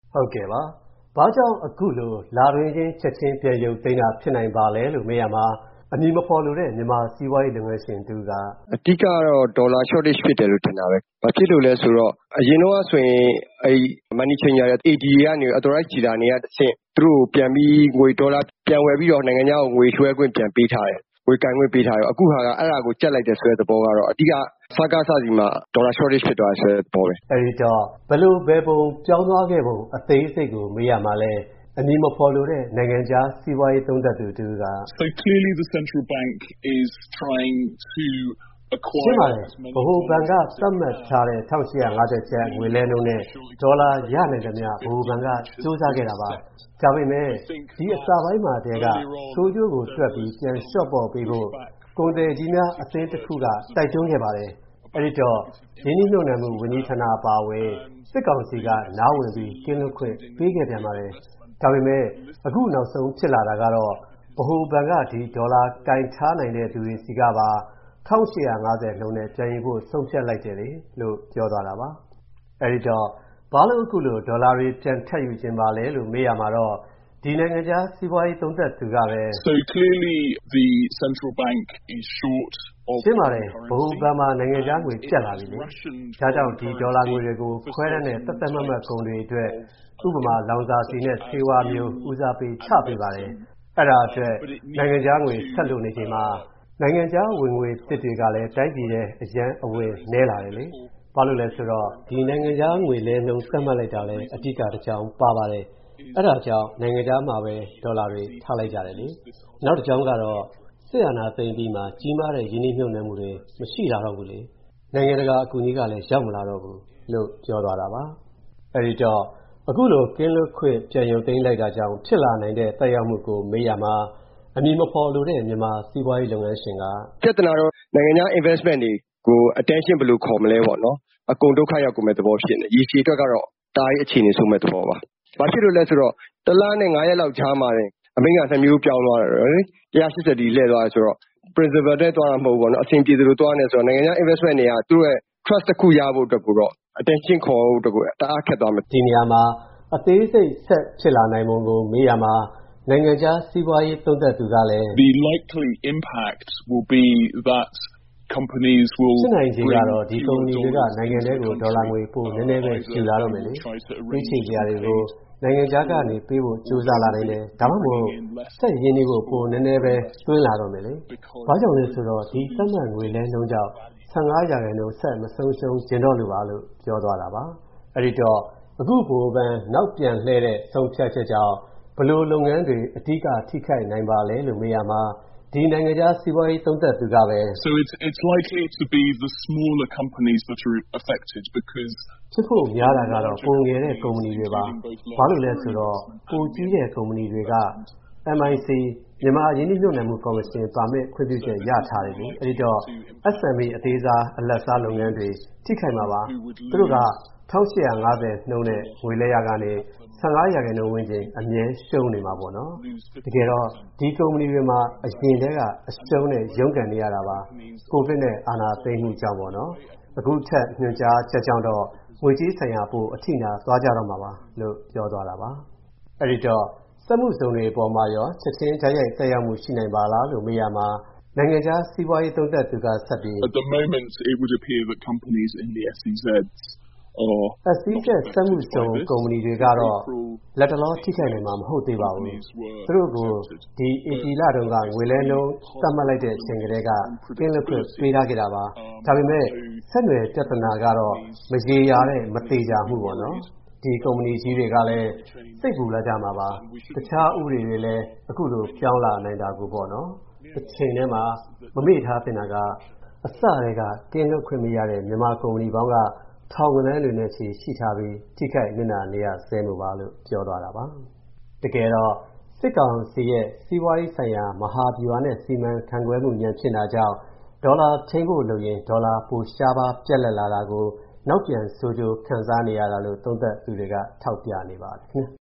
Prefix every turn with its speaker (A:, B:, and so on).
A: ဟုတ်ကဲ့ပါ။ဘာကြောင့်အခုလိုလာတွင်ချင်းချက်ချင်းပြန်ရုပ်သိမ်းတာဖြစ်နိုင်ပါလဲလို့မေးရမှာအမည်မဖော်လိုတဲ့မြန်မာစီးပွားရေးလုပ်ငန်းရှင်တူကအ
B: ဓိကတော့ဒေါ်လာ shortage ဖြစ်တယ်လို့ထင်တာပဲ။ဘာဖြစ်လို့လဲဆိုတော့အရင်တော့ဆိုရင်money changer တွေ ADA ကနေ authorized dealer တွေကတစ်ဆင့်သူတို့ပြန်ပြီးငွေဒေါ်လာပြန်ဝယ်ပြီးတော့နိုင်ငံခြားကိုငွေလွှဲခွင့်ပြန်ပေးထားတယ်။ငွေကန်ခွင့်ပေးထားတယ်။အခုဟာကအဲ့ဒါကိုကြက်လိုက်တယ်ဆိုတဲ့သဘောကတော့အဓိကစကားစစီမှာဒေါ်လာ shortage ဖြစ်သွားဆိုတဲ့သဘောပဲ
A: ။အဲဒီတော့ဘယ်ပုံပြောင်းသွားခဲ့ပုံအသေးစိတ်ကိုမေးရမှာလဲအမည်မဖော်လိုတဲ့နိုင်ငံခြားစီးပွားရေးသုံးသပ်သူတူက
C: So clearly the central bank is trying to
A: ရှင်းပါတယ်ဗဟိုဘဏ်ကသတ်မှတ်ထားတဲ့1850ကျပ်ငွေလဲနှုန်းနဲ့ဒေါ်လာရနိုင်သမျှဗဟိုဘဏ်ကစူးစမ်းခဲ့တာပါ။ဒါပေမဲ့ဒီအစပိုင်းမှာတည်းကဆိုးကျိုးကိုတွက်ပြီးပြန်လျှော့ပေါ့ပေးဖို့ကုန်သည်ကြီးများအသင်းတစ်ခုကတိုက်တွန်းခဲ့ပါတယ်။အဲဒီတော့ရင်းနှီးမြှုပ်နှံမှုဝန်ကြီးဌာနအပါအဝင်စစ်ကောင်စီကနားဝင်ပြီးကင်းလွတ်ခွင့်ပေးခဲ့ပြန်ပါတယ်။ဒါပေမဲ့အခုနောက်ဆုံးဖြစ်လာတာကတော့ဗဟိုဘဏ်ကဒီဒေါ်လာကင်ထားနိုင်တဲ့သူတွေစီကပါ1850နှုန်းနဲ့ပြန်ယူဖို့ဆုံးဖြတ်လိုက်တယ်လေလို့ပြောသွားတာပါ။အဲဒီတော့ဘာလို့အခုလိုဒေါ်လာတွေပြန်ထပ်ယူခြင်းပါလဲလို့မေးရမှာတော့ဒီနိုင်ငံခြားစီးပွားရေးသုံးသပ်သူကပဲ
C: So clearly the central bank is short of
A: ရှင်းပါတယ်ဗဟိုဘဏ်မှာနိုင်ငံခြားငွေပြတ်လာပြီလေ။ဒါကြောင့်ဒီဒေါ်လာငွေတွေကိုခွဲတမ်းတဲ့သက်သက်မှတ်မှတ်ကုန်တွေအတွက်ဥပမာလောင်စာဆီနဲ့ဆေးဝါးမျိုးဦးစားပေးချပေးပါတယ်။အဲ့ဒါအတွက်နိုင်ငံခြားငွေဆက်လို့နေချိန်မှာနိုင်ငံခြားဝင်ငွေသစ်တွေကလည်းတိုင်းပြည်ရဲ့အရန်အဝင်နည်းလာတယ်လေ။ဘာလို့လဲဆိုတော့ဒီနိုင်ငံခြားငွေလဲနှုန်းသတ်မှတ်လိုက်တာလည်းအဓိကတစ်ကြောင်းပါပါတယ်။အဲ့ဒါကြောင့်နိုင်ငံခြားမှာပဲဒေါ်လာတွေထားလိုက်ကြတယ်လေ။နောက်တစ်ကြောင်းကတော့စစ်အာဏာသိမ်းပြီးမှကြီးမားတဲ့ယင်းနှိမ့်မြုပ်နှံမှုတွေမရှိလာတော့ဘူးလေ။နိုင်ငံတကာအကူအညီကလည်းရောက်မလာတော့ဘူးလို့ပြောသွားတာပါ။အဲဒီတော့အခုလိုကင်းလွတ်ခွင့်ပြန်ရုပ်သိမ်းလိုက်တာကြောင့်ဖြစ်လာနိုင်တဲ့သက်ရောက်မှုကိုမေးရမှာအမည်မဖော်လိုတဲ့မြန်မာစီးပွားရေးလုပ်ငန်းရှင်က
B: ပြဿနာတော့နိုင်ငံခြား investment တွေကို attention ဘယ်လိုခေါ်မလဲပေါ့နော်အကုန်ဒုက္ခရောက်ကုန်မဲ့သဘောဖြစ်နေရေရှည်အတွက်ကတော့တားရေးအခြေအနေဆုံးမဲ့သဘောပါဘာဖြစ်လို့လဲဆိုတော့တစ်လနဲ့9ရက်လောက်ခြားမှာတယ်အမိန့်က2မျိုးပြောင်းသွားတယ်လေ180ဒီလှည့်သွားတယ်ဆိုတော့ principal တဲ့သွားတာမဟုတ်ဘူးပေါ့နော်အဆင်ပြေသလိုသွားနေဆိုတော့နိုင်ငံခြား investment တွေကသူတို့ရဲ့ trust တစ်ခုရဖို့အတွက်ကိုတော့ attention ခေါ်ဖို့အတွက်ကိုတအားခက်သွားမယ်
A: ဒီနေရာမှာအသေးစိတ်ဆက်ဖြစ်လာနိုင်ပုံကိုမေးရမှာနိုင်ငံခြားစီးပွားရေးသုံးသပ်သူကလည်း
C: The likely impact will be that companies will
A: ဖြစ်နိုင်ခြေကတော့ဒီကုမ္ပဏီတွေကနိုင်ငံထဲကိုဒေါ်လာငွေပို့နည်းနည်းပဲယူလာတော့မယ်လေပြီးချိန်ကြတွေကိုနိုင်ငံခြားကနေပေးဖို့ကြိုးစားလာနိုင်တယ်ဒါမှမဟုတ်ဆက်ရင်းနှီးဖို့ပိုနည်းနည်းပဲတွင်းလာတော့မယ်လေဘာကြောင့်လဲဆိုတော့ဒီသတ်မှတ်ငွေလဲနှုန်းကြောင့်15%ဆက်မဆုံးရှုံးကျင်တော့လို့ပါလို့ပြောသွားတာပါအဲ့ဒီတော့အခုဘိုးဘန်နောက်ပြန်လှည့်တဲ့ဆုံးဖြတ်ချက်ကြောင့်ဘလို့လုပ်ငန်းတွေအဓိကထိခိုက်နိုင်ပါလဲလို့မေးရမှာဒီနိုင်ငံခြားစီးပွားရေးသုံးသပ်သူကပဲ
C: So it's likely to be the smaller companies that are affected because
A: ဖြစ်ဖို့များတာကတော့ပုံငယ်တဲ့ကုမ္ပဏီတွေပါဘာလို့လဲဆိုတော့ပုံကြီးတဲ့ကုမ္ပဏီတွေက MIC မြန်မာရင်းနှီးမြှုပ်နှံမှုကော်မရှင်ပါမစ်ခွင့်ပြုချက်ရထားတယ်လေအဲဒီတော့ SME အသေးစားအလတ်စားလုပ်ငန်းတွေထိခိုက်မှာပါသူတို့က1850နှုန်းနဲ့ငွေလဲရကနေ15%ဝန်းကျင်အမြဲရှုံးနေမှာပေါ့နော်တကယ်တော့ဒီကုမ္ပဏီတွေမှာအရင်တည်းကအရှုံးနဲ့ရုန်းကန်နေရတာပါကိုဗစ်နဲ့အာဏာသိမ်းမှုကြောင့်ပေါ့နော်အခုထက်ညွှန်ကြားချက်ကြောင့်တော့ငွေကြေးဆိုင်ရာပိုအထိနာသွားကြတော့မှာပါလို့ပြောသွားတာပါအဲ့ဒီတော့စက်မှုဇုံတွေအပေါ်မှာရောချက်ချင်းဓာတ်ရိုက်သက်ရောက်မှုရှိနိုင်ပါလားလို့မေးရမှာနိုင်ငံခြားစီးပွားရေးသုံးသပ်သူကဆက်ပြီး
C: At the moment it would appear that companies in the SEZ
A: SEZ စက်မှုဇုံကုမ္ပဏီတွေကတော့လက်တလောထိခိုက်နိုင်မှာမဟုတ်သေးပါဘူးသူတို့ကိုဒီဧပြီလတုန်းကငွေလဲနှုန်းသတ်မှတ်လိုက်တဲ့အချိန်ကတည်းကကင်းလွတ်ခွင့်ပေးထားခဲ့တာပါဒါပေမဲ့ဆက်နွယ်ပြဿနာကတော့မရေရာတဲ့မသေးချာမှုပေါ့နော်ဒီကုမ္ပဏီကြီးတွေကလည်းစိတ်ပူလာကြမှာပါတခြားဥပဒေတွေလည်းအခုလိုပြောင်းလာနိုင်တာကိုပေါ့နော်တစ်ချိန်တည်းမှာမမေ့ထားသင့်တာကအစတည်းကကင်းလွတ်ခွင့်မရတဲ့မြန်မာကုမ္ပဏီပေါင်းကထောင်ကနန်းတွေနဲ့ရှိထားပြီးထိခိုက်နစ်နာနေရဆဲမှုပါလို့ပြောသွားတာပါတကယ်တော့စစ်ကောင်စီရဲ့စီးပွားရေးဆိုင်ရာမဟာဗျူဟာနဲ့စီမံခန့်ခွဲမှုညံဖြစ်တာကြောင့်ဒေါ်လာထိန်းဖို့လုပ်ရင်ဒေါ်လာပိုရှားပါပြက်လက်လာတာကိုနောက်ပြန်ဆိုးကျိုးခံစားနေရတာလို့သုံးသပ်သူတွေကထောက်ပြနေပါတယ်ခင်ဗျ